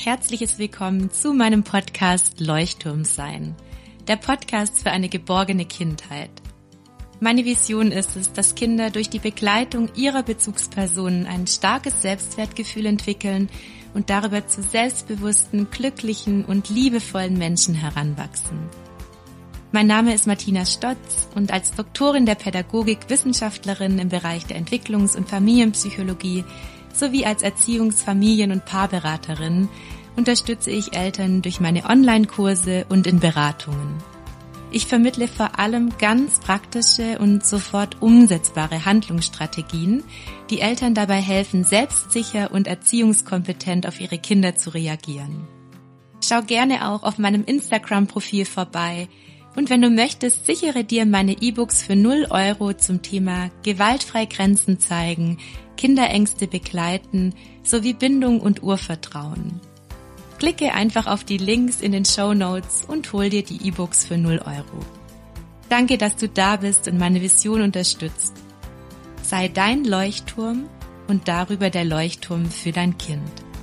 herzliches Willkommen zu meinem Podcast Leuchtturm sein, der Podcast für eine geborgene Kindheit. Meine Vision ist es, dass Kinder durch die Begleitung ihrer Bezugspersonen ein starkes Selbstwertgefühl entwickeln und darüber zu selbstbewussten, glücklichen und liebevollen Menschen heranwachsen. Mein Name ist Martina Stotz und als Doktorin der Pädagogik, Wissenschaftlerin im Bereich der Entwicklungs- und Familienpsychologie sowie als Erziehungs-, Familien- und Paarberaterin unterstütze ich Eltern durch meine Online-Kurse und in Beratungen. Ich vermittle vor allem ganz praktische und sofort umsetzbare Handlungsstrategien, die Eltern dabei helfen, selbstsicher und erziehungskompetent auf ihre Kinder zu reagieren. Schau gerne auch auf meinem Instagram-Profil vorbei und wenn du möchtest, sichere dir meine E-Books für 0 € zum Thema gewaltfrei Grenzen zeigen, Kinderängste begleiten sowie Bindung und Urvertrauen. Klicke einfach auf die Links in den Shownotes und hol dir die E-Books für 0 €. Danke, dass du da bist und meine Vision unterstützt. Sei dein Leuchtturm und darüber der Leuchtturm für dein Kind.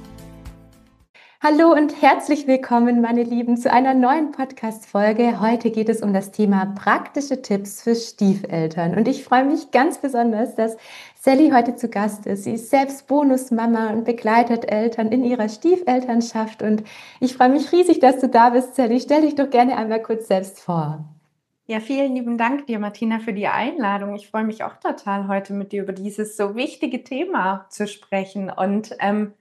Hallo und herzlich willkommen, meine Lieben, zu einer neuen Podcast-Folge. Heute geht es um das Thema praktische Tipps für Stiefeltern. Und ich freue mich ganz besonders, dass Sally heute zu Gast ist. Sie ist selbst Bonusmama und begleitet Eltern in ihrer Stiefelternschaft. Und ich freue mich riesig, dass du da bist, Sally. Stell dich doch gerne einmal kurz selbst vor. Ja, vielen lieben Dank dir, Martina, für die Einladung. Ich freue mich auch total, heute mit dir über dieses so wichtige Thema zu sprechen. Und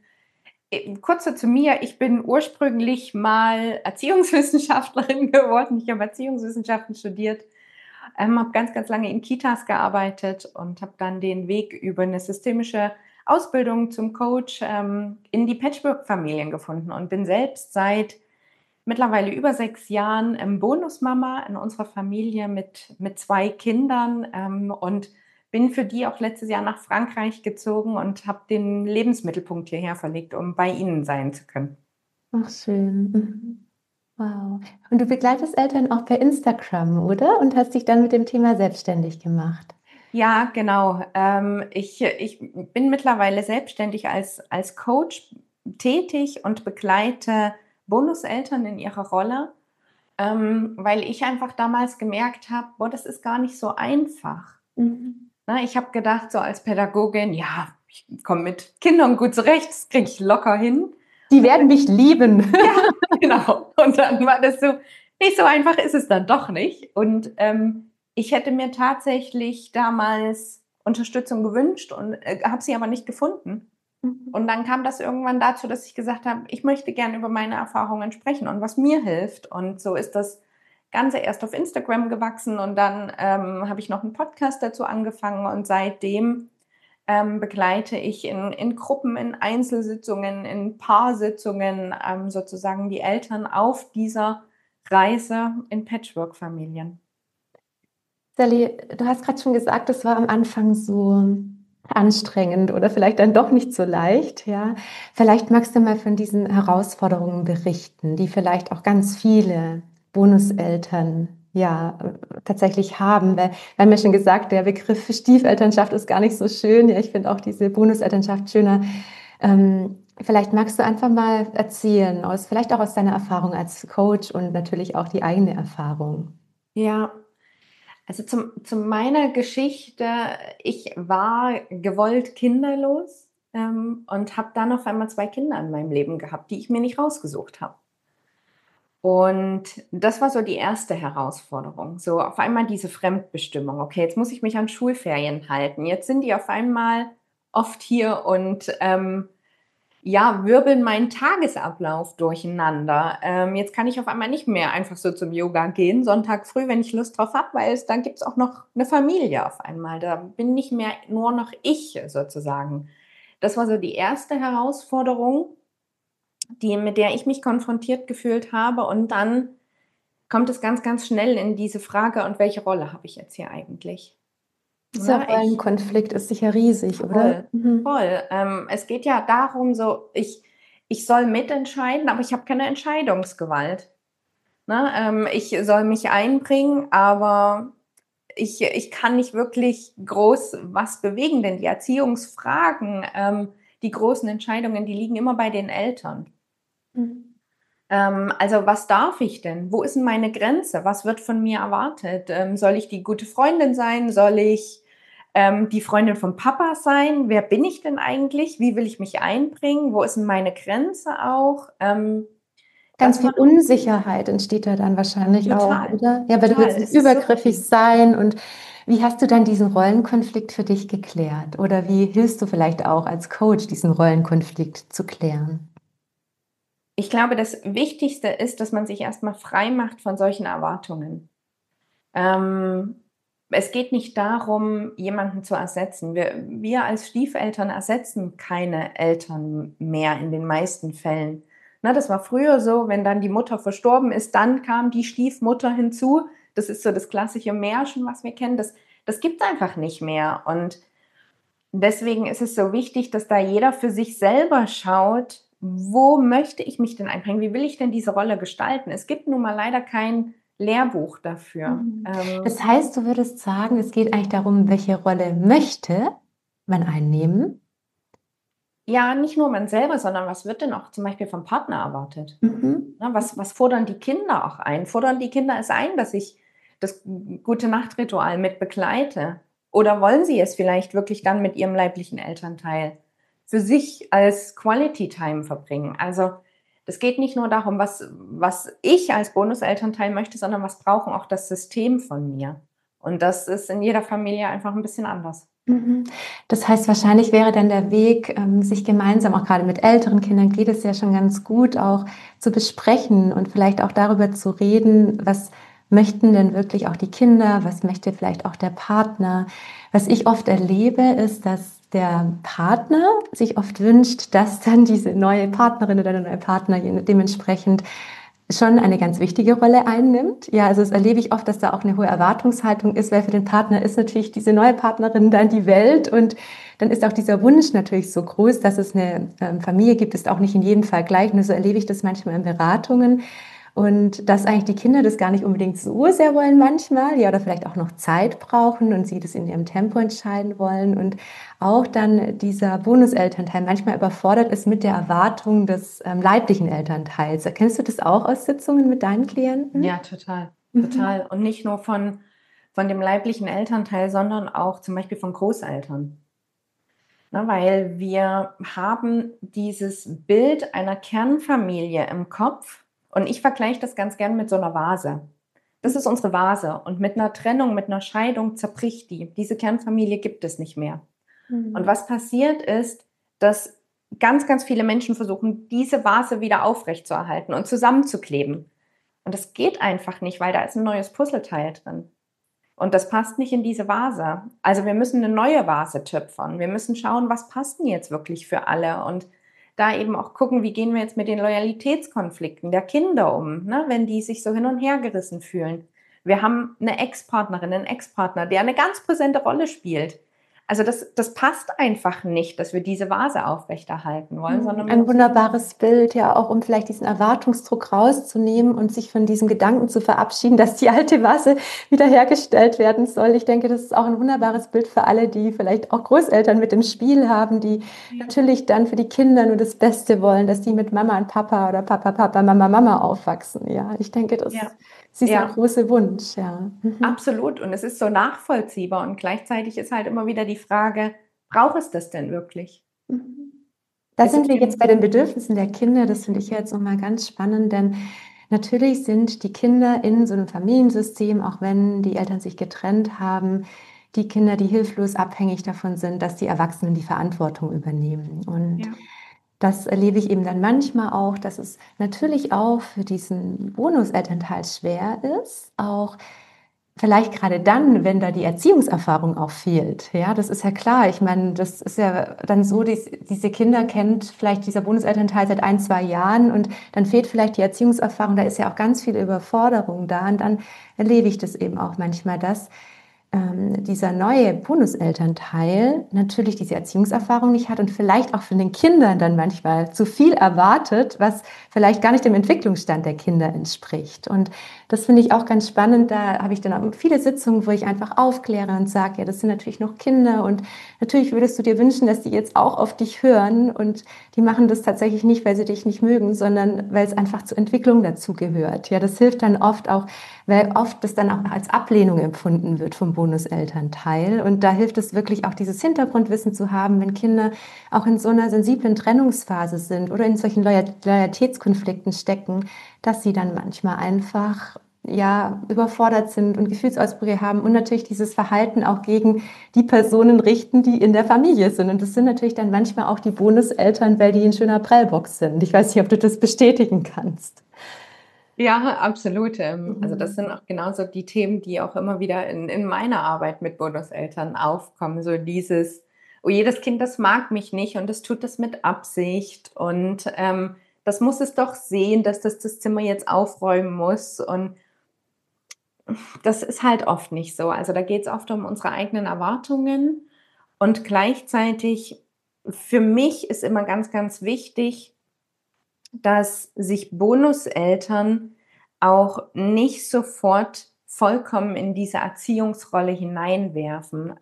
kurz zu mir, ich bin ursprünglich mal Erziehungswissenschaftlerin geworden. Ich habe Erziehungswissenschaften studiert, habe ganz, ganz lange in Kitas gearbeitet und habe dann den Weg über eine systemische Ausbildung zum Coach in die Patchwork-Familien gefunden und bin selbst seit mittlerweile über 6 Jahren Bonusmama in unserer Familie mit 2 Kindern und bin für die auch letztes Jahr nach Frankreich gezogen und habe den Lebensmittelpunkt hierher verlegt, um bei ihnen sein zu können. Ach, schön. Wow. Und du begleitest Eltern auch per Instagram, oder? Und hast dich dann mit dem Thema selbstständig gemacht. Ja, genau. Ich bin mittlerweile selbstständig als Coach tätig und begleite Bonuseltern in ihrer Rolle, weil ich einfach damals gemerkt habe, das ist gar nicht so einfach. Ich habe gedacht, so als Pädagogin, ja, ich komme mit Kindern gut zurecht, das kriege ich locker hin. Die werden mich lieben. Ja, genau. Und dann war das so, nicht so einfach ist es dann doch nicht. Und ich hätte mir tatsächlich damals Unterstützung gewünscht und habe sie aber nicht gefunden. Und dann kam das irgendwann dazu, dass ich gesagt habe, ich möchte gerne über meine Erfahrungen sprechen und was mir hilft. Und so ist das Ganze erst auf Instagram gewachsen und dann habe ich noch einen Podcast dazu angefangen und seitdem begleite ich in Gruppen, in Einzelsitzungen, in Paarsitzungen sozusagen die Eltern auf dieser Reise in Patchwork-Familien. Sally, du hast gerade schon gesagt, es war am Anfang so anstrengend oder vielleicht dann doch nicht so leicht, ja. Vielleicht magst du mal von diesen Herausforderungen berichten, die vielleicht auch ganz viele Bonuseltern tatsächlich haben, weil wir haben ja schon gesagt, der Begriff Stiefelternschaft ist gar nicht so schön. Ja, ich finde auch diese Bonuselternschaft schöner. Vielleicht magst du einfach mal erzählen, vielleicht auch aus deiner Erfahrung als Coach und natürlich auch die eigene Erfahrung. Ja, also zu meiner Geschichte, ich war gewollt kinderlos und habe dann auf einmal 2 Kinder in meinem Leben gehabt, die ich mir nicht rausgesucht habe. Und das war so die erste Herausforderung. So auf einmal diese Fremdbestimmung. Okay, jetzt muss ich mich an Schulferien halten. Jetzt sind die auf einmal oft hier und wirbeln meinen Tagesablauf durcheinander. Jetzt kann ich auf einmal nicht mehr einfach so zum Yoga gehen, Sonntag früh, wenn ich Lust drauf habe, weil dann gibt es auch noch eine Familie auf einmal. Da bin nicht mehr nur noch ich sozusagen. Das war so die erste Herausforderung, mit der ich mich konfrontiert gefühlt habe. Und dann kommt es ganz, ganz schnell in diese Frage, und welche Rolle habe ich jetzt hier eigentlich? Dieser Rollenkonflikt ist sicher riesig, oder? Voll. Es geht ja darum, so ich soll mitentscheiden, aber ich habe keine Entscheidungsgewalt. Ich soll mich einbringen, aber ich kann nicht wirklich groß was bewegen, denn die Erziehungsfragen, die großen Entscheidungen, die liegen immer bei den Eltern. Mhm. Also was darf ich denn? Wo ist denn meine Grenze? Was wird von mir erwartet? Soll ich die gute Freundin sein? Soll ich die Freundin vom Papa sein? Wer bin ich denn eigentlich? Wie will ich mich einbringen? Wo ist denn meine Grenze auch? Ganz Dass viel man Unsicherheit entsteht da dann wahrscheinlich auch, total, oder? Ja, weil du total. willst nicht Es ist so übergriffig viel. sein. Und wie hast du dann diesen Rollenkonflikt für dich geklärt? Oder wie hilfst du vielleicht auch als Coach, diesen Rollenkonflikt zu klären? Ich glaube, das Wichtigste ist, dass man sich erstmal frei macht von solchen Erwartungen. Ähm, Es geht nicht darum, jemanden zu ersetzen. Wir als Stiefeltern ersetzen keine Eltern mehr in den meisten Fällen. Na, das war früher so, wenn dann die Mutter verstorben ist, dann kam die Stiefmutter hinzu. Das ist so das klassische Märchen, was wir kennen. Das gibt es einfach nicht mehr. Und deswegen ist es so wichtig, dass da jeder für sich selber schaut, wo möchte ich mich denn einbringen? Wie will ich denn diese Rolle gestalten? Es gibt nun mal leider kein Lehrbuch dafür. Mhm. Das heißt, du würdest sagen, es geht eigentlich darum, welche Rolle möchte man einnehmen? Ja, nicht nur man selber, sondern was wird denn auch zum Beispiel vom Partner erwartet? Mhm. Ne, was fordern die Kinder auch ein? Fordern die Kinder es ein, dass ich das Gute-Nacht-Ritual mit begleite? Oder wollen sie es vielleicht wirklich dann mit ihrem leiblichen Elternteil für sich als Quality Time verbringen? Also es geht nicht nur darum, was ich als Bonuselternteil möchte, sondern was brauchen auch das System von mir. Und das ist in jeder Familie einfach ein bisschen anders. Mhm. Das heißt, wahrscheinlich wäre dann der Weg, sich gemeinsam, auch gerade mit älteren Kindern geht es ja schon ganz gut, auch zu besprechen und vielleicht auch darüber zu reden, was möchten denn wirklich auch die Kinder, was möchte vielleicht auch der Partner. Was ich oft erlebe, ist, dass der Partner sich oft wünscht, dass dann diese neue Partnerin oder der neue Partner dementsprechend schon eine ganz wichtige Rolle einnimmt. Ja, also das erlebe ich oft, dass da auch eine hohe Erwartungshaltung ist, weil für den Partner ist natürlich diese neue Partnerin dann die Welt und dann ist auch dieser Wunsch natürlich so groß, dass es eine Familie gibt, ist auch nicht in jedem Fall gleich. Nur so erlebe ich das manchmal in Beratungen. Und dass eigentlich die Kinder das gar nicht unbedingt so sehr wollen manchmal, ja, oder vielleicht auch noch Zeit brauchen und sie das in ihrem Tempo entscheiden wollen. Und auch dann dieser Bonuselternteil manchmal überfordert ist mit der Erwartung des leiblichen Elternteils. Kennst du das auch aus Sitzungen mit deinen Klienten? Ja, total, Mhm. total. Und nicht nur von dem leiblichen Elternteil, sondern auch zum Beispiel von Großeltern. Ne, weil wir haben dieses Bild einer Kernfamilie im Kopf und ich vergleiche das ganz gern mit so einer Vase. Das ist unsere Vase und mit einer Trennung, mit einer Scheidung zerbricht die. Diese Kernfamilie gibt es nicht mehr. Und Mhm. was passiert ist, dass ganz, ganz viele Menschen versuchen, diese Vase wieder aufrechtzuerhalten und zusammenzukleben. Und das geht einfach nicht, weil da ist ein neues Puzzleteil drin. Und das passt nicht in diese Vase. Also wir müssen eine neue Vase töpfern. Wir müssen schauen, was passt denn jetzt wirklich für alle und da eben auch gucken, wie gehen wir jetzt mit den Loyalitätskonflikten der Kinder um, ne, wenn die sich so hin und her gerissen fühlen. Wir haben eine Ex-Partnerin, einen Ex-Partner, der eine ganz präsente Rolle spielt. Also das passt einfach nicht, dass wir diese Vase aufrechterhalten wollen, sondern wir Ein müssen wunderbares Bild, ja, auch um vielleicht diesen Erwartungsdruck rauszunehmen und sich von diesem Gedanken zu verabschieden, dass die alte Vase wiederhergestellt werden soll. Ich denke, das ist auch ein wunderbares Bild für alle, die vielleicht auch Großeltern mit im Spiel haben, die natürlich dann für die Kinder nur das Beste wollen, dass die mit Mama und Papa oder Papa, Papa, Mama, Mama aufwachsen. Ja, ich denke, das ja, ist dieser ja. große Wunsch, ja. Mhm. Absolut. Und es ist so nachvollziehbar. Und gleichzeitig ist halt immer wieder die Frage, braucht es das denn wirklich? Mhm. Da Ist sind es wir jetzt denn, bei den Bedürfnissen der Kinder. Das finde ich jetzt nochmal ganz spannend, denn natürlich sind die Kinder in so einem Familiensystem, auch wenn die Eltern sich getrennt haben, die Kinder, die hilflos abhängig davon sind, dass die Erwachsenen die Verantwortung übernehmen. Und ja, das erlebe ich eben dann manchmal auch, dass es natürlich auch für diesen Bonuselternteil schwer ist, auch vielleicht gerade dann, wenn da die Erziehungserfahrung auch fehlt. Ja, das ist ja klar. Ich meine, das ist ja dann so, diese Kinder kennt vielleicht dieser Bundeselternteil seit ein, 2 Jahren und dann fehlt vielleicht die Erziehungserfahrung. Da ist ja auch ganz viel Überforderung da und dann erlebe ich das eben auch manchmal, dass dieser neue Bonuselternteil natürlich diese Erziehungserfahrung nicht hat und vielleicht auch von den Kindern dann manchmal zu viel erwartet, was vielleicht gar nicht dem Entwicklungsstand der Kinder entspricht. Und das finde ich auch ganz spannend. Da habe ich dann auch viele Sitzungen, wo ich einfach aufkläre und sage, ja, das sind natürlich noch Kinder und natürlich würdest du dir wünschen, dass die jetzt auch auf dich hören, und die machen das tatsächlich nicht, weil sie dich nicht mögen, sondern weil es einfach zur Entwicklung dazugehört. Ja, das hilft dann oft auch, weil oft das dann auch als Ablehnung empfunden wird vom Bonuselternteil. Und da hilft es wirklich auch, dieses Hintergrundwissen zu haben, wenn Kinder auch in so einer sensiblen Trennungsphase sind oder in solchen Loyalitätskonflikten stecken, dass sie dann manchmal einfach überfordert sind und Gefühlsausbrüche haben und natürlich dieses Verhalten auch gegen die Personen richten, die in der Familie sind. Und das sind natürlich dann manchmal auch die Bonuseltern, weil die in schöner Prellbox sind. Ich weiß nicht, ob du das bestätigen kannst. Ja, absolut. Also das sind auch genauso die Themen, die auch immer wieder in meiner Arbeit mit Bonuseltern aufkommen. So dieses, oh, jedes Kind, das mag mich nicht und das tut das mit Absicht und das muss es doch sehen, dass das Zimmer jetzt aufräumen muss, und das ist halt oft nicht so. Also da geht es oft um unsere eigenen Erwartungen, und gleichzeitig für mich ist immer ganz, ganz wichtig, dass sich Bonuseltern auch nicht sofort vollkommen in diese Erziehungsrolle hineinwerfen.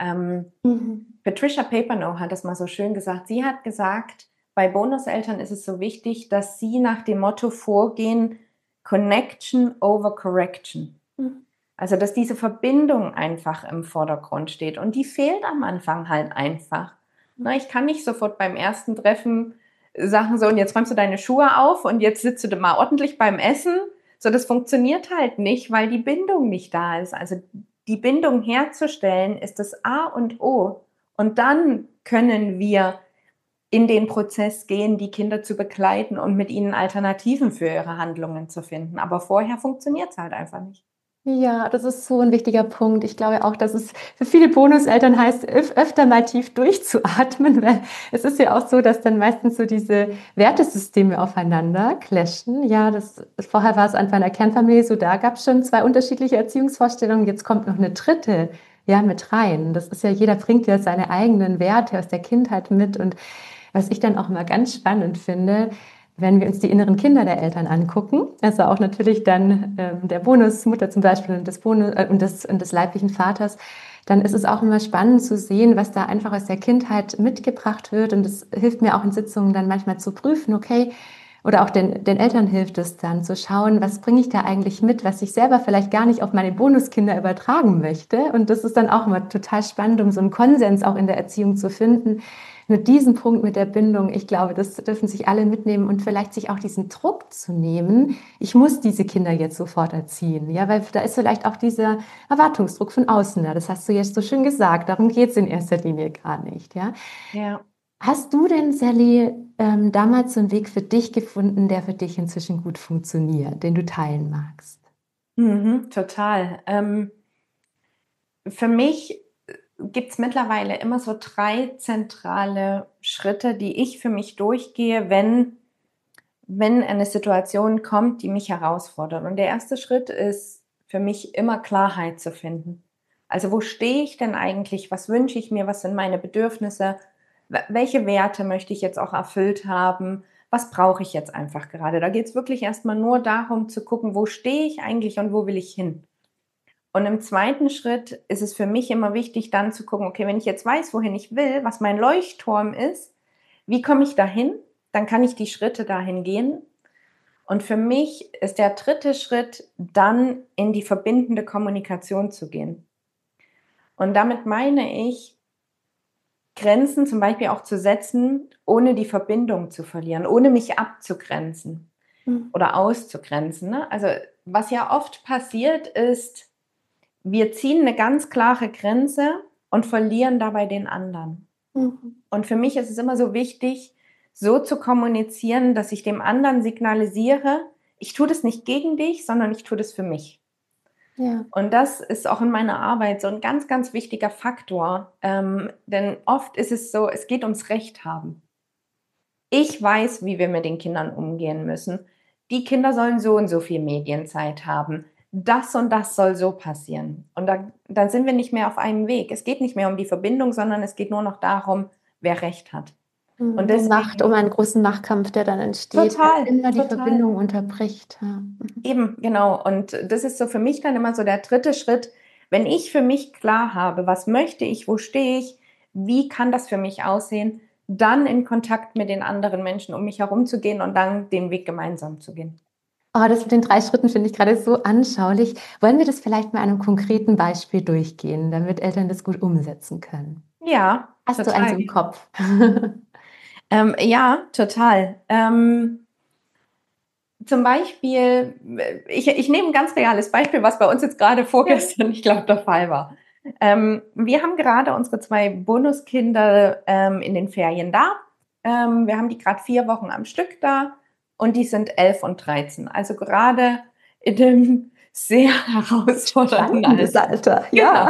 Patricia Papernow hat das mal so schön gesagt. Sie hat gesagt, bei Bonuseltern ist es so wichtig, dass sie nach dem Motto vorgehen, Connection over Correction. Also, dass diese Verbindung einfach im Vordergrund steht, und die fehlt am Anfang halt einfach. Na, ich kann nicht sofort beim ersten Treffen sagen, so, und jetzt räumst du deine Schuhe auf und jetzt sitzt du mal ordentlich beim Essen. So, das funktioniert halt nicht, weil die Bindung nicht da ist. Also die Bindung herzustellen ist das A und O. Und dann können wir in den Prozess gehen, die Kinder zu begleiten und mit ihnen Alternativen für ihre Handlungen zu finden. Aber vorher funktioniert es halt einfach nicht. Ja, das ist so ein wichtiger Punkt. Ich glaube auch, dass es für viele Bonuseltern heißt, öfter mal tief durchzuatmen, weil es ist ja auch so, dass dann meistens so diese Wertesysteme aufeinander clashen. Ja, vorher war es einfach in der Kernfamilie so, da gab es schon 2 unterschiedliche Erziehungsvorstellungen, jetzt kommt noch eine dritte, ja, mit rein. Das ist ja, jeder bringt ja seine eigenen Werte aus der Kindheit mit, und was ich dann auch immer ganz spannend finde, wenn wir uns die inneren Kinder der Eltern angucken, also auch natürlich dann der Bonusmutter zum Beispiel und des leiblichen Vaters, dann ist es auch immer spannend zu sehen, was da einfach aus der Kindheit mitgebracht wird. Und es hilft mir auch in Sitzungen dann manchmal zu prüfen, okay, oder auch den Eltern hilft es dann zu schauen, was bringe ich da eigentlich mit, was ich selber vielleicht gar nicht auf meine Bonuskinder übertragen möchte. Und das ist dann auch immer total spannend, um so einen Konsens auch in der Erziehung zu finden. Nur diesen Punkt mit der Bindung, ich glaube, das dürfen sich alle mitnehmen und vielleicht sich auch diesen Druck zu nehmen, ich muss diese Kinder jetzt sofort erziehen. Ja, weil da ist vielleicht auch dieser Erwartungsdruck von außen da. Das hast du jetzt so schön gesagt. Darum geht es in erster Linie gar nicht. Ja. Ja. Hast du denn, Sally, damals so einen Weg für dich gefunden, der für dich inzwischen gut funktioniert, den du teilen magst? Total. Für mich gibt es mittlerweile immer so 3 zentrale Schritte, die ich für mich durchgehe, wenn eine Situation kommt, die mich herausfordert. Und der erste Schritt ist für mich immer Klarheit zu finden. Also wo stehe ich denn eigentlich? Was wünsche ich mir? Was sind meine Bedürfnisse? Welche Werte möchte ich jetzt auch erfüllt haben? Was brauche ich jetzt einfach gerade? Da geht es wirklich erstmal nur darum zu gucken, wo stehe ich eigentlich und wo will ich hin? Und im zweiten Schritt ist es für mich immer wichtig, dann zu gucken, okay, wenn ich jetzt weiß, wohin ich will, was mein Leuchtturm ist, wie komme ich dahin? Dann kann ich die Schritte dahin gehen. Und für mich ist der dritte Schritt, dann in die verbindende Kommunikation zu gehen. Und damit meine ich, Grenzen zum Beispiel auch zu setzen, ohne die Verbindung zu verlieren, ohne mich abzugrenzen oder auszugrenzen. Ne? Also was ja oft passiert ist, wir ziehen eine ganz klare Grenze und verlieren dabei den anderen. Und für mich ist es immer so wichtig, so zu kommunizieren, dass ich dem anderen signalisiere, ich tue das nicht gegen dich, sondern ich tue das für mich. Ja. Und das ist auch in meiner Arbeit so ein ganz, ganz wichtiger Faktor, denn oft ist es so, es geht ums Recht haben. Ich weiß, wie wir mit den Kindern umgehen müssen. Die Kinder sollen so und so viel Medienzeit haben. das und das soll so passieren. Und da sind wir nicht mehr auf einem Weg. Es geht nicht mehr um die Verbindung, sondern es geht nur noch darum, wer Recht hat. Und Um Macht, um einen großen Machtkampf, der dann entsteht, der immer die Verbindung unterbricht. Ja. Eben, genau. Und das ist so für mich dann immer so der dritte Schritt. Wenn ich für mich klar habe, was möchte ich, wo stehe ich, wie kann das für mich aussehen, dann in Kontakt mit den anderen Menschen um mich herum zu gehen und dann den Weg gemeinsam zu gehen. Oh, das mit den 3 Schritten finde ich gerade so anschaulich. Wollen wir das vielleicht mal an einem konkreten Beispiel durchgehen, damit Eltern das gut umsetzen können? Ja, Hast du total. eins im Kopf? Ja, total. Zum Beispiel, ich nehme ein ganz reales Beispiel, was bei uns jetzt gerade vorgestern, ich glaube, der Fall war. Wir haben gerade unsere 2 Bonuskinder in den Ferien da. Wir haben die gerade 4 Wochen am Stück da und die sind 11 und 13. Also gerade in dem sehr herausfordernden Alter. Ja.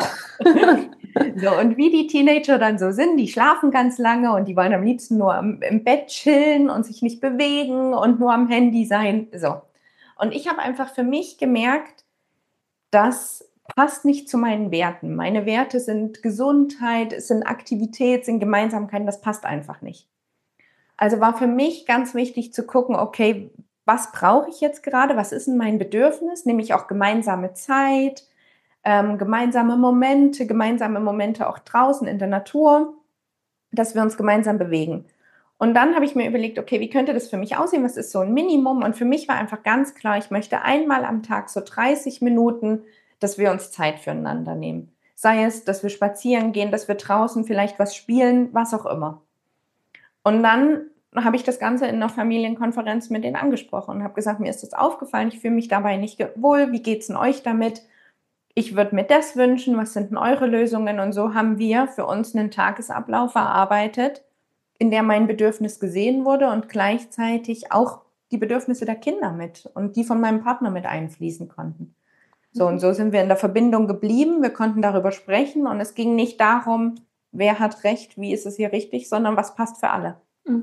So, und wie die Teenager dann so sind, die schlafen ganz lange und die wollen am liebsten nur im Bett chillen und sich nicht bewegen und nur am Handy sein. So. Und ich habe einfach für mich gemerkt, das passt nicht zu meinen Werten. Meine Werte sind Gesundheit, es sind Aktivität, sind Gemeinsamkeiten, das passt einfach nicht. Also war für mich ganz wichtig zu gucken, okay, was brauche ich jetzt gerade? Was ist denn mein Bedürfnis? Nämlich auch gemeinsame Zeit, gemeinsame Momente auch draußen in der Natur, dass wir uns gemeinsam bewegen. Und dann habe ich mir überlegt, okay, wie könnte das für mich aussehen? Was ist so ein Minimum? Und für mich war einfach ganz klar, ich möchte einmal am Tag so 30 Minuten, dass wir uns Zeit füreinander nehmen. Sei es, dass wir spazieren gehen, dass wir draußen vielleicht was spielen, was auch immer. Und dann habe ich das Ganze in einer Familienkonferenz mit denen angesprochen und habe gesagt, mir ist das aufgefallen, ich fühle mich dabei nicht wohl, wie geht es denn euch damit? Ich würde mir das wünschen, was sind denn eure Lösungen? Und so haben wir für uns einen Tagesablauf erarbeitet, in der mein Bedürfnis gesehen wurde und gleichzeitig auch die Bedürfnisse der Kinder mit und die von meinem Partner mit einfließen konnten. So, und so sind wir in der Verbindung geblieben, wir konnten darüber sprechen und es ging nicht darum, wer hat recht, wie ist es hier richtig, sondern was passt für alle.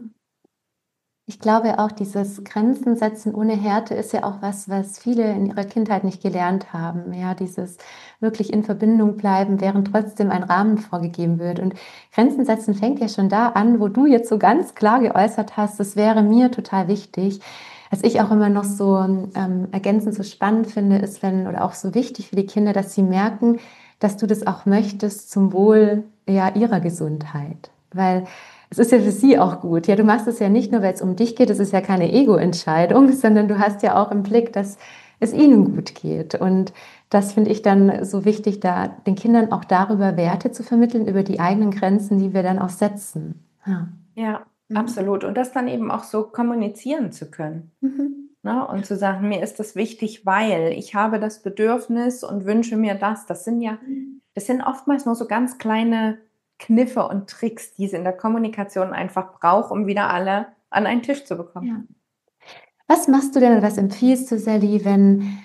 Ich glaube auch, dieses Grenzen setzen ohne Härte ist ja auch was viele in ihrer Kindheit nicht gelernt haben. Ja, dieses wirklich in Verbindung bleiben, während trotzdem ein Rahmen vorgegeben wird. Und Grenzen setzen fängt ja schon da an, wo du jetzt so ganz klar geäußert hast, das wäre mir total wichtig. Was ich auch immer noch so ergänzend so spannend finde, ist, oder auch so wichtig für die Kinder, dass sie merken, dass du das auch möchtest zum Wohl ja, ihrer Gesundheit. Weil es ist ja für sie auch gut. Ja, du machst es ja nicht nur, weil es um dich geht, es ist ja keine Ego-Entscheidung, sondern du hast ja auch im Blick, dass es ihnen gut geht. Und das finde ich dann so wichtig, da den Kindern auch darüber Werte zu vermitteln, über die eigenen Grenzen, die wir dann auch setzen. Ja, absolut. Und das dann eben auch so kommunizieren zu können. Ne? Und zu sagen, mir ist das wichtig, weil ich habe das Bedürfnis und wünsche mir das. Das sind oftmals nur so ganz kleine Kniffe und Tricks, die es in der Kommunikation einfach braucht, um wieder alle an einen Tisch zu bekommen. Ja. Was machst du denn oder was empfiehlst du, Sally, wenn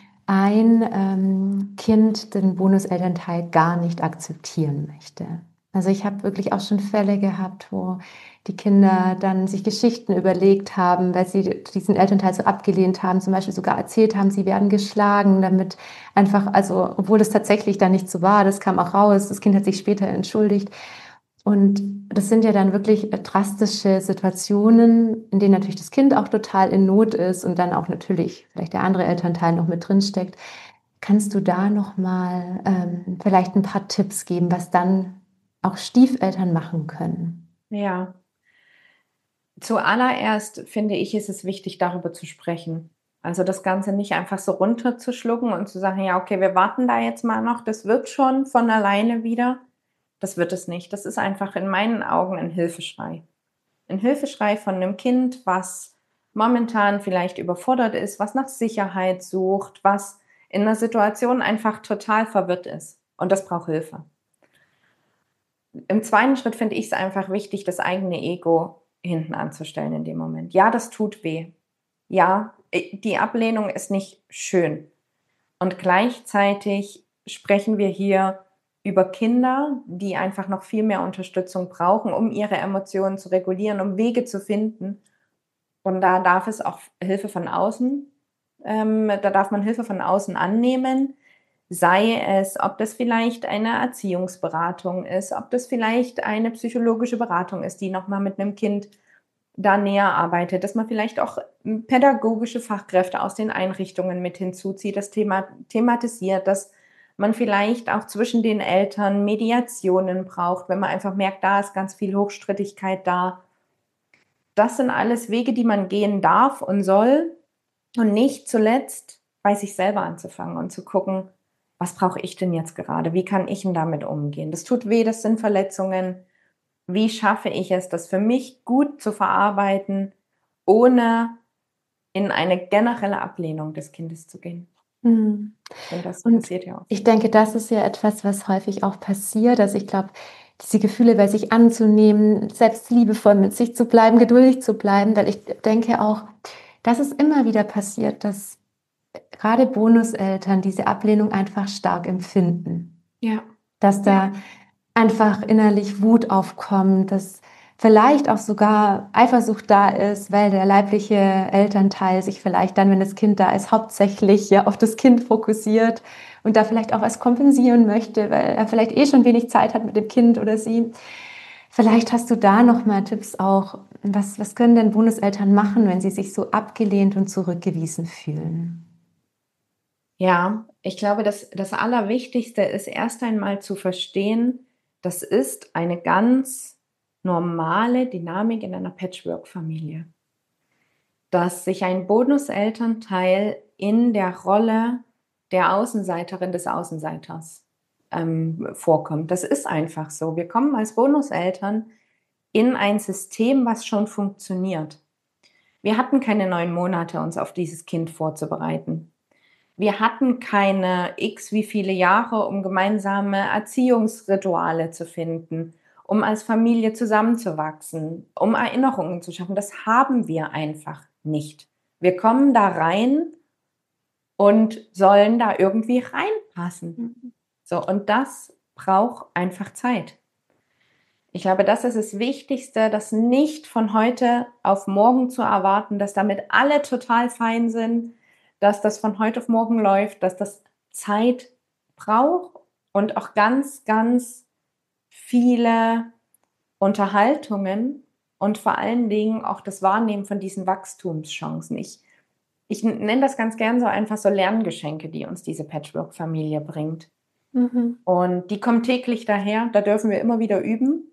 ein Kind den Bonuselternteil gar nicht akzeptieren möchte? Also ich habe wirklich auch schon Fälle gehabt, wo die Kinder dann sich Geschichten überlegt haben, weil sie diesen Elternteil so abgelehnt haben, zum Beispiel sogar erzählt haben, sie werden geschlagen, damit einfach, also obwohl es tatsächlich dann nicht so war, das kam auch raus, das Kind hat sich später entschuldigt. Und das sind ja dann wirklich drastische Situationen, in denen natürlich das Kind auch total in Not ist und dann auch natürlich vielleicht der andere Elternteil noch mit drin steckt. Kannst du da noch mal vielleicht ein paar Tipps geben, was dann auch Stiefeltern machen können? Ja. Zuallererst finde ich, ist es wichtig, darüber zu sprechen. Also das Ganze nicht einfach so runterzuschlucken und zu sagen, ja, okay, wir warten da jetzt mal noch, das wird schon von alleine wieder. Das wird es nicht. Das ist einfach in meinen Augen ein Hilfeschrei. Ein Hilfeschrei von einem Kind, was momentan vielleicht überfordert ist, was nach Sicherheit sucht, was in einer Situation einfach total verwirrt ist. Und das braucht Hilfe. Im zweiten Schritt finde ich es einfach wichtig, das eigene Ego hinten anzustellen in dem Moment. Ja, das tut weh. Ja, die Ablehnung ist nicht schön. Und gleichzeitig sprechen wir hier über Kinder, die einfach noch viel mehr Unterstützung brauchen, um ihre Emotionen zu regulieren, um Wege zu finden. Und da darf es auch Hilfe von außen Da darf man Hilfe von außen annehmen. Sei es, ob das vielleicht eine Erziehungsberatung ist, ob das vielleicht eine psychologische Beratung ist, die nochmal mit einem Kind da näher arbeitet, dass man vielleicht auch pädagogische Fachkräfte aus den Einrichtungen mit hinzuzieht, das Thema thematisiert, dass man vielleicht auch zwischen den Eltern Mediationen braucht, wenn man einfach merkt, da ist ganz viel Hochstrittigkeit da. Das sind alles Wege, die man gehen darf und soll, und nicht zuletzt bei sich selber anzufangen und zu gucken, was brauche ich denn jetzt gerade? Wie kann ich denn damit umgehen? Das tut weh, das sind Verletzungen. Wie schaffe ich es, das für mich gut zu verarbeiten, ohne in eine generelle Ablehnung des Kindes zu gehen? Mhm. Und das Und passiert ja auch. ich denke, das ist ja etwas, was häufig auch passiert. Also ich glaube, diese Gefühle bei sich anzunehmen, selbst liebevoll mit sich zu bleiben, geduldig zu bleiben, weil ich denke auch, dass es immer wieder passiert, dass gerade Bonuseltern diese Ablehnung einfach stark empfinden. Ja. Dass da einfach innerlich Wut aufkommt, dass vielleicht auch sogar Eifersucht da ist, weil der leibliche Elternteil sich vielleicht dann, wenn das Kind da ist, hauptsächlich ja auf das Kind fokussiert und da vielleicht auch was kompensieren möchte, weil er vielleicht eh schon wenig Zeit hat mit dem Kind oder sie. Vielleicht hast du da noch mal Tipps auch. Was können denn Bonuseltern machen, wenn sie sich so abgelehnt und zurückgewiesen fühlen? Ja, ich glaube, das Allerwichtigste ist erst einmal zu verstehen, das ist eine ganz normale Dynamik in einer Patchwork-Familie, dass sich ein Bonuselternteil in der Rolle der Außenseiterin des Außenseiters vorkommt. Das ist einfach so. Wir kommen als Bonuseltern in ein System, was schon funktioniert. Wir hatten keine 9 Monate, uns auf dieses Kind vorzubereiten. Wir hatten keine x wie viele Jahre, um gemeinsame Erziehungsrituale zu finden, um als Familie zusammenzuwachsen, um Erinnerungen zu schaffen. Das haben wir einfach nicht. Wir kommen da rein und sollen da irgendwie reinpassen. So, und das braucht einfach Zeit. Ich glaube, das ist das Wichtigste, das nicht von heute auf morgen zu erwarten, dass damit alle total fein sind, dass das von heute auf morgen läuft, dass das Zeit braucht und auch ganz, ganz viele Unterhaltungen und vor allen Dingen auch das Wahrnehmen von diesen Wachstumschancen. Ich nenne das ganz gern so einfach so Lerngeschenke, die uns diese Patchwork-Familie bringt. Mhm. Und die kommen täglich daher, da dürfen wir immer wieder üben.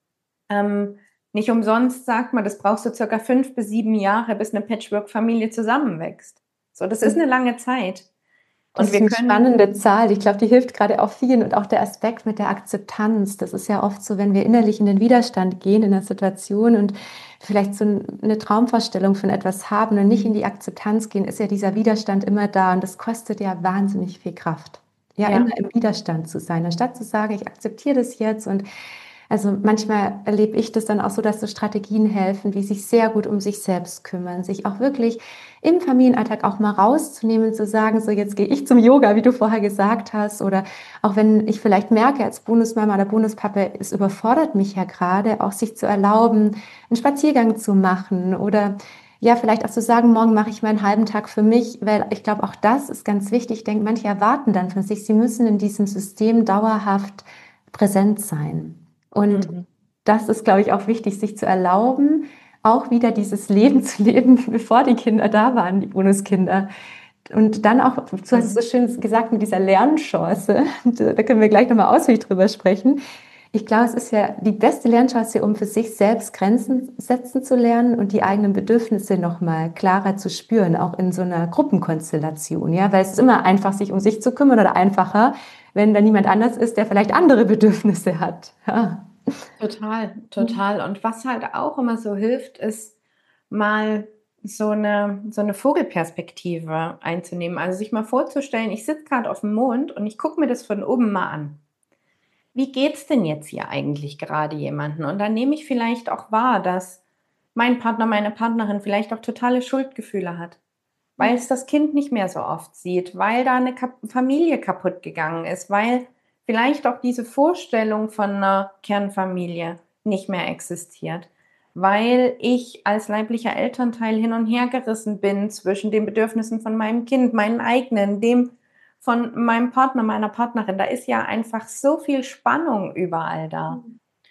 Nicht umsonst sagt man, das braucht so circa 5 bis 7 Jahre, bis eine Patchwork-Familie zusammenwächst. So, das ist eine lange Zeit. Das Und ist eine spannende Zahl. Ich glaube, die hilft gerade auch vielen und auch der Aspekt mit der Akzeptanz. Das ist ja oft so, wenn wir innerlich in den Widerstand gehen in der Situation und vielleicht so eine Traumvorstellung von etwas haben und nicht in die Akzeptanz gehen, ist ja dieser Widerstand immer da und das kostet ja wahnsinnig viel Kraft. Ja, Ja. immer im Widerstand zu sein, anstatt zu sagen, ich akzeptiere das jetzt. Und also manchmal erlebe ich das dann auch so, dass so Strategien helfen, wie sich sehr gut um sich selbst kümmern, sich auch wirklich im Familienalltag auch mal rauszunehmen, zu sagen, so jetzt gehe ich zum Yoga, wie du vorher gesagt hast, oder auch wenn ich vielleicht merke, als Bonusmama oder Bonuspapa, es überfordert mich ja gerade, auch sich zu erlauben, einen Spaziergang zu machen oder ja, vielleicht auch zu sagen, morgen mache ich mal einen halben Tag für mich, weil ich glaube, auch das ist ganz wichtig. Ich denke, manche erwarten dann von sich, sie müssen in diesem System dauerhaft präsent sein. Und das ist, glaube ich, auch wichtig, sich zu erlauben, auch wieder dieses Leben zu leben, bevor die Kinder da waren, die Bonuskinder. Und dann auch, du hast es so schön gesagt, mit dieser Lernchance, da können wir gleich nochmal ausführlich drüber sprechen. Ich glaube, es ist ja die beste Lernchance, um für sich selbst Grenzen setzen zu lernen und die eigenen Bedürfnisse nochmal klarer zu spüren, auch in so einer Gruppenkonstellation. Ja? Weil es ist immer einfach, sich um sich zu kümmern oder einfacher, wenn da niemand anders ist, der vielleicht andere Bedürfnisse hat. Ja. Total, total. Und was halt auch immer so hilft, ist mal so eine Vogelperspektive einzunehmen. Also sich mal vorzustellen, ich sitze gerade auf dem Mond und ich gucke mir das von oben mal an. Wie geht's denn jetzt hier eigentlich gerade jemanden? Und dann nehme ich vielleicht auch wahr, dass mein Partner, meine Partnerin vielleicht auch totale Schuldgefühle hat, weil es das Kind nicht mehr so oft sieht, weil da eine Familie kaputt gegangen ist, weil vielleicht auch diese Vorstellung von einer Kernfamilie nicht mehr existiert, weil ich als leiblicher Elternteil hin und her gerissen bin zwischen den Bedürfnissen von meinem Kind, meinen eigenen, dem von meinem Partner, meiner Partnerin. Da ist ja einfach so viel Spannung überall da.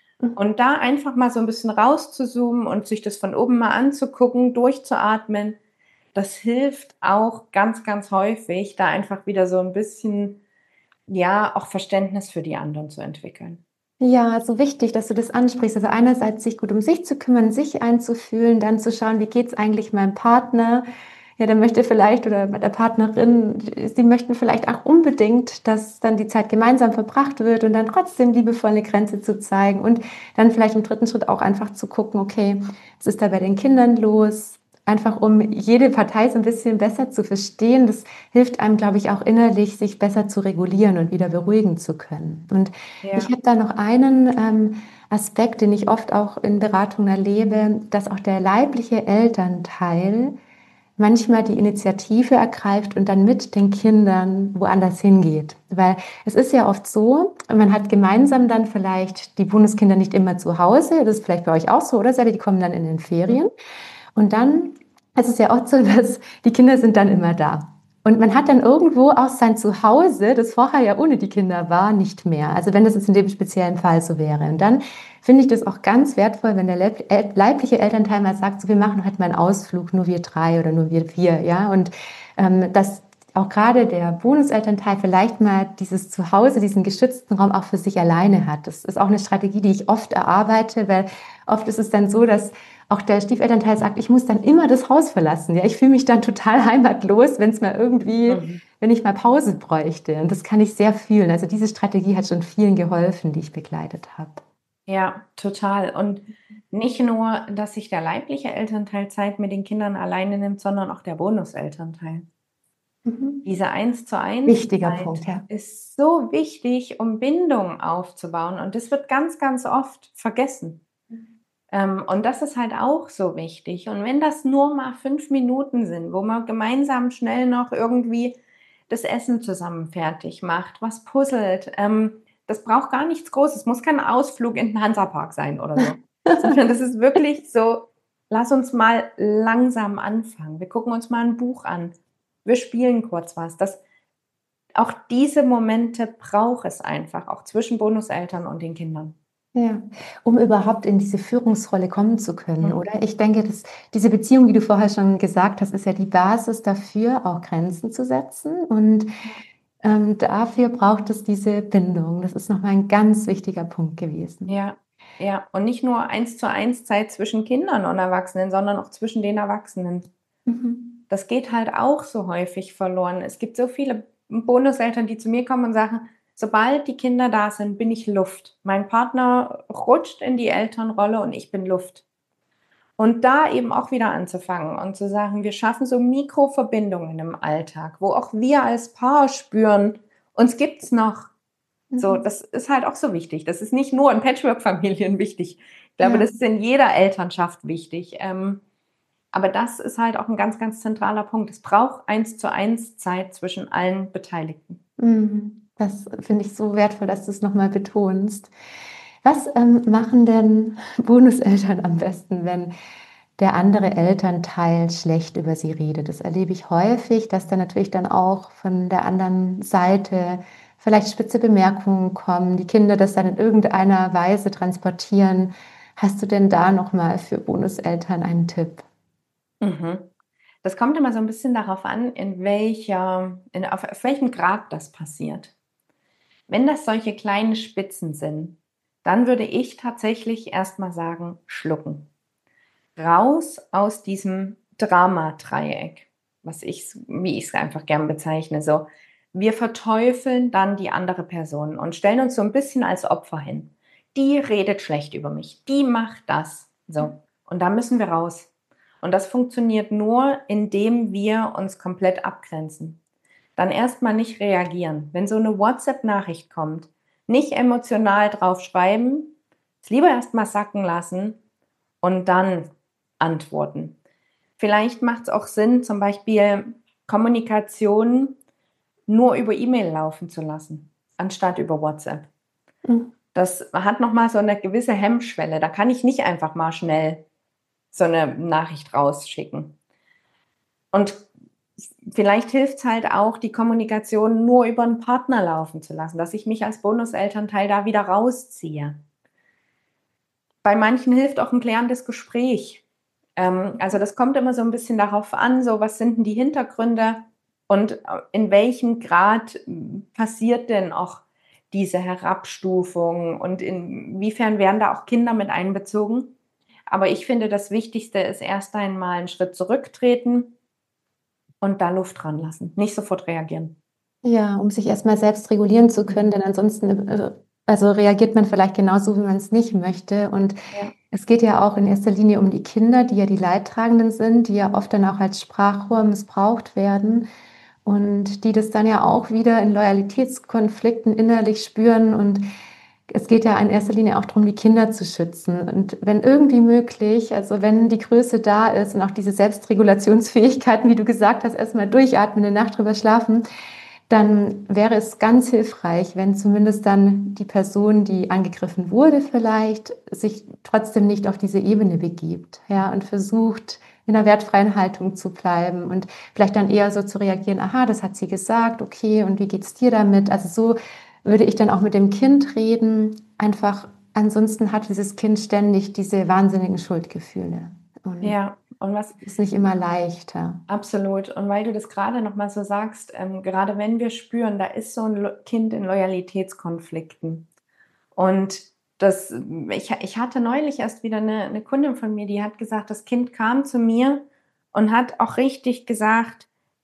Und da einfach mal so ein bisschen rauszuzoomen und sich das von oben mal anzugucken, durchzuatmen, das hilft auch ganz, ganz häufig, da einfach wieder so ein bisschen, ja, auch Verständnis für die anderen zu entwickeln. Ja, so wichtig, dass du das ansprichst. Also einerseits sich gut um sich zu kümmern, sich einzufühlen, dann zu schauen, wie geht's eigentlich meinem Partner? Ja, der möchte vielleicht oder mit der Partnerin, sie möchten vielleicht auch unbedingt, dass dann die Zeit gemeinsam verbracht wird und dann trotzdem liebevoll eine Grenze zu zeigen und dann vielleicht im dritten Schritt auch einfach zu gucken, okay, was ist da bei den Kindern los? Einfach um jede Partei so ein bisschen besser zu verstehen. Das hilft einem, glaube ich, auch innerlich, sich besser zu regulieren und wieder beruhigen zu können. Und ich Ja. habe da noch einen Aspekt, den ich oft auch in Beratungen erlebe, dass auch der leibliche Elternteil manchmal die Initiative ergreift und dann mit den Kindern woanders hingeht. Weil es ist ja oft so, man hat gemeinsam dann vielleicht die Bundeskinder nicht immer zu Hause, das ist vielleicht bei euch auch so, oder Sally? Die kommen dann in den Ferien. Und dann ist es ja oft so, dass die Kinder sind dann immer da. Und man hat dann irgendwo auch sein Zuhause, das vorher ja ohne die Kinder war, nicht mehr. Also wenn das jetzt in dem speziellen Fall so wäre. Und dann finde ich das auch ganz wertvoll, wenn der leibliche Elternteil mal sagt, so, wir machen heute mal einen Ausflug, nur wir drei oder nur wir vier, ja. Und dass auch gerade der Bonuselternteil vielleicht mal dieses Zuhause, diesen geschützten Raum auch für sich alleine hat. Das ist auch eine Strategie, die ich oft erarbeite, weil oft ist es dann so, dass auch der Stiefelternteil sagt, ich muss dann immer das Haus verlassen. Ja, ich fühle mich dann total heimatlos, wenn es mal irgendwie, wenn ich mal Pause bräuchte. Und das kann ich sehr fühlen. Also diese Strategie hat schon vielen geholfen, die ich begleitet habe. Ja, total. Und nicht nur, dass sich der leibliche Elternteil Zeit mit den Kindern alleine nimmt, sondern auch der Bonuselternteil. Mhm. Diese 1:1 Wichtiger Zeit Punkt, ja. ist so wichtig, um Bindung aufzubauen. Und das wird ganz, ganz oft vergessen. Und das ist halt auch so wichtig. Und wenn das nur mal 5 Minuten sind, wo man gemeinsam schnell noch irgendwie das Essen zusammen fertig macht, was puzzelt, das braucht gar nichts Großes. Es muss kein Ausflug in den Hansapark sein oder so, sondern das ist wirklich so: Lass uns mal langsam anfangen. Wir gucken uns mal ein Buch an. Wir spielen kurz was. Auch diese Momente braucht es einfach, auch zwischen Bonuseltern und den Kindern. Ja, um überhaupt in diese Führungsrolle kommen zu können, Mhm. oder? Ich denke, dass diese Beziehung, wie du vorher schon gesagt hast, ist ja die Basis dafür, auch Grenzen zu setzen. Und dafür braucht es diese Bindung. Das ist nochmal ein ganz wichtiger Punkt gewesen. Ja, ja. Und nicht nur 1:1 Zeit zwischen Kindern und Erwachsenen, sondern auch zwischen den Erwachsenen. Mhm. Das geht halt auch so häufig verloren. Es gibt so viele Bonuseltern, die zu mir kommen und sagen: „Sobald die Kinder da sind, bin ich Luft. Mein Partner rutscht in die Elternrolle und ich bin Luft.“ Und da eben auch wieder anzufangen und zu sagen, wir schaffen so Mikroverbindungen im Alltag, wo auch wir als Paar spüren, uns gibt's noch. So, Mhm. das ist halt auch so wichtig. Das ist nicht nur in Patchwork-Familien wichtig. Ich glaube, Ja. das ist in jeder Elternschaft wichtig. Aber das ist halt auch ein ganz, ganz zentraler Punkt. Es braucht 1:1 Zeit zwischen allen Beteiligten. Mhm. Das finde ich so wertvoll, dass du es nochmal betonst. Was machen denn Bonuseltern am besten, wenn der andere Elternteil schlecht über sie redet? Das erlebe ich häufig, dass da natürlich dann auch von der anderen Seite vielleicht spitze Bemerkungen kommen, die Kinder das dann in irgendeiner Weise transportieren. Hast du denn da nochmal für Bonuseltern einen Tipp? Mhm. Das kommt immer so ein bisschen darauf an, auf welchem Grad das passiert. Wenn das solche kleinen Spitzen sind, dann würde ich tatsächlich erst mal sagen: Schlucken. Raus aus diesem Dramadreieck, wie ich es einfach gern bezeichne, so. Wir verteufeln dann die andere Person und stellen uns so ein bisschen als Opfer hin. Die redet schlecht über mich, die macht das, so. Und da müssen wir raus. Und das funktioniert nur, indem wir uns komplett abgrenzen. Dann erst mal nicht reagieren. Wenn so eine WhatsApp-Nachricht kommt, nicht emotional drauf schreiben, es lieber erst mal sacken lassen und dann antworten. Vielleicht macht es auch Sinn, zum Beispiel Kommunikation nur über E-Mail laufen zu lassen, anstatt über WhatsApp. Mhm. Das hat noch mal so eine gewisse Hemmschwelle. Da kann ich nicht einfach mal schnell so eine Nachricht rausschicken. Und vielleicht hilft es halt auch, die Kommunikation nur über einen Partner laufen zu lassen, dass ich mich als Bonuselternteil da wieder rausziehe. Bei manchen hilft auch ein klärendes Gespräch. Also das kommt immer so ein bisschen darauf an, so was sind denn die Hintergründe und in welchem Grad passiert denn auch diese Herabstufung und inwiefern werden da auch Kinder mit einbezogen. Aber ich finde, das Wichtigste ist erst einmal einen Schritt zurücktreten und da Luft dran lassen, nicht sofort reagieren. Ja, um sich erstmal selbst regulieren zu können, denn ansonsten also reagiert man vielleicht genauso, wie man es nicht möchte. Und Ja. es geht ja auch in erster Linie um die Kinder, die ja die Leidtragenden sind, die ja oft dann auch als Sprachrohr missbraucht werden und die das dann ja auch wieder in Loyalitätskonflikten innerlich spüren. Und es geht ja in erster Linie auch darum, die Kinder zu schützen. Und wenn irgendwie möglich, also wenn die Größe da ist und auch diese Selbstregulationsfähigkeiten, wie du gesagt hast, erstmal durchatmen, eine Nacht drüber schlafen, dann wäre es ganz hilfreich, wenn zumindest dann die Person, die angegriffen wurde, vielleicht sich trotzdem nicht auf diese Ebene begibt, ja, und versucht, in einer wertfreien Haltung zu bleiben und vielleicht dann eher so zu reagieren, aha, das hat sie gesagt, okay, und wie geht's dir damit? Also so würde ich dann auch mit dem Kind reden, einfach, ansonsten hat dieses Kind ständig diese wahnsinnigen Schuldgefühle und Ja, und was ist nicht immer leichter. absolut. Und weil du das gerade noch mal so sagst, gerade wenn wir spüren, da ist so ein Kind in Loyalitätskonflikten. Und ich hatte neulich erst wieder eine Kundin von mir, die hat gesagt, das Kind kam zu mir und hat auch richtig gesagt,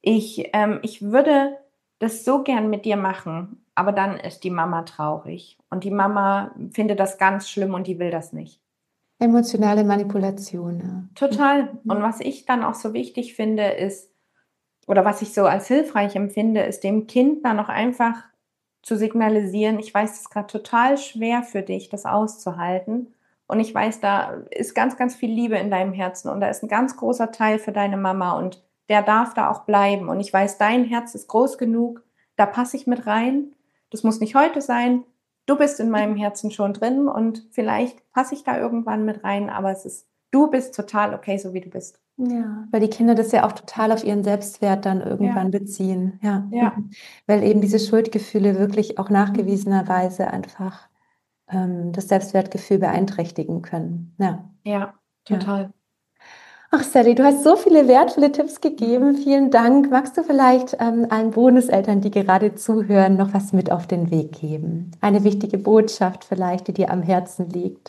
ich würde das so gern mit dir machen, aber dann ist die Mama traurig. Und die Mama findet das ganz schlimm und die will das nicht. Emotionale Manipulation, ja. Total. Und was ich dann auch so wichtig finde, ist, oder was ich so als hilfreich empfinde, ist dem Kind dann auch einfach zu signalisieren, ich weiß, es ist gerade total schwer für dich, das auszuhalten. Und ich weiß, da ist ganz, ganz viel Liebe in deinem Herzen und da ist ein ganz großer Teil für deine Mama und der darf da auch bleiben. Und ich weiß, dein Herz ist groß genug, da passe ich mit rein. Das muss nicht heute sein. Du bist in meinem Herzen schon drin und vielleicht passe ich da irgendwann mit rein, aber du bist total okay, so wie du bist. Ja, weil die Kinder das ja auch total auf ihren Selbstwert dann irgendwann beziehen, ja. Ja, Weil eben diese Schuldgefühle wirklich auch nachgewiesenerweise einfach, das Selbstwertgefühl beeinträchtigen können. Ja, ja, ja. total. Ach Sally, du hast so viele wertvolle Tipps gegeben. Vielen Dank. Magst du vielleicht, allen Bonuseltern, die gerade zuhören, noch was mit auf den Weg geben? Eine wichtige Botschaft vielleicht, die dir am Herzen liegt?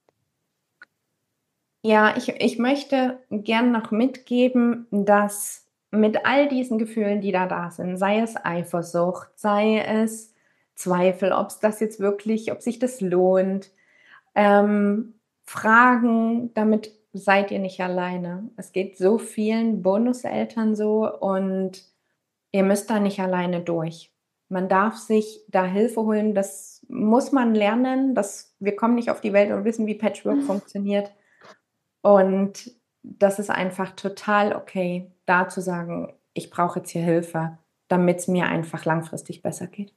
Ja, ich möchte gern noch mitgeben, dass mit all diesen Gefühlen, die da sind, sei es Eifersucht, sei es Zweifel, ob sich das lohnt, Fragen, damit seid ihr nicht alleine. Es geht so vielen Bonuseltern so und ihr müsst da nicht alleine durch. Man darf sich da Hilfe holen, das muss man lernen, wir kommen nicht auf die Welt und wissen, wie Patchwork funktioniert. Und das ist einfach total okay, da zu sagen, ich brauche jetzt hier Hilfe, damit es mir einfach langfristig besser geht.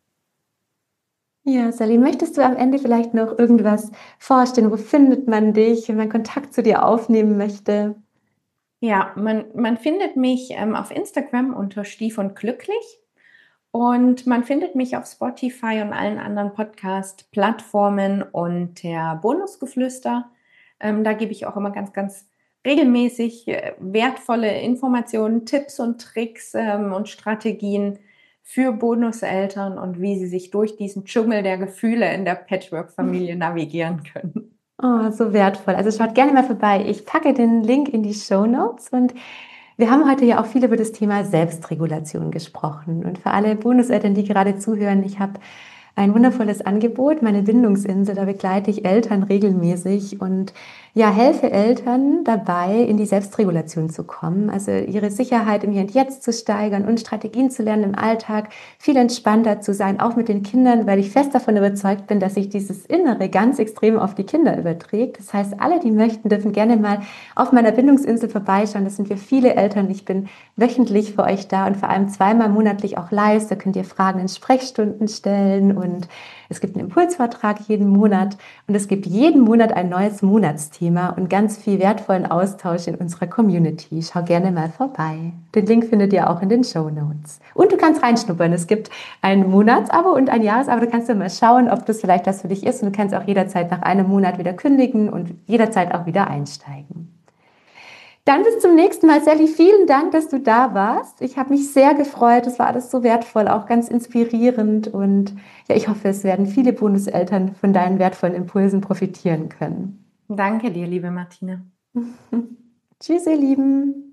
Ja, Sally, möchtest du am Ende vielleicht noch irgendwas vorstellen? Wo findet man dich, wenn man Kontakt zu dir aufnehmen möchte? Ja, man findet mich auf Instagram unter Stief und Glücklich und man findet mich auf Spotify und allen anderen Podcast-Plattformen unter Bonusgeflüster. Da gebe ich auch immer ganz, ganz regelmäßig wertvolle Informationen, Tipps und Tricks und Strategien für Bonuseltern und wie sie sich durch diesen Dschungel der Gefühle in der Patchwork-Familie navigieren können. Oh, so wertvoll. Also schaut gerne mal vorbei. Ich packe den Link in die Shownotes und wir haben heute ja auch viel über das Thema Selbstregulation gesprochen. Und für alle Bonuseltern, die gerade zuhören, ich habe ein wundervolles Angebot, meine Bindungsinsel. Da begleite ich Eltern regelmäßig und ja, helfe Eltern dabei, in die Selbstregulation zu kommen, also ihre Sicherheit im Hier und Jetzt zu steigern und Strategien zu lernen, im Alltag viel entspannter zu sein, auch mit den Kindern, weil ich fest davon überzeugt bin, dass sich dieses Innere ganz extrem auf die Kinder überträgt. Das heißt, alle, die möchten, dürfen gerne mal auf meiner Bindungsinsel vorbeischauen. Das sind wir viele Eltern. Ich bin wöchentlich für euch da und vor allem zweimal monatlich auch live. Da könnt ihr Fragen in Sprechstunden stellen und Es gibt einen Impulsvortrag jeden Monat und es gibt jeden Monat ein neues Monatsthema und ganz viel wertvollen Austausch in unserer Community. Schau gerne mal vorbei. Den Link findet ihr auch in den Shownotes. Und du kannst reinschnuppern. Es gibt ein Monatsabo und ein Jahresabo. Du kannst ja mal schauen, ob das vielleicht was für dich ist und du kannst auch jederzeit nach einem Monat wieder kündigen und jederzeit auch wieder einsteigen. Dann bis zum nächsten Mal, Sally. Vielen Dank, dass du da warst. Ich habe mich sehr gefreut. Es war alles so wertvoll, auch ganz inspirierend. Und ja, ich hoffe, es werden viele Bonuseltern von deinen wertvollen Impulsen profitieren können. Danke dir, liebe Martina. Tschüss, ihr Lieben.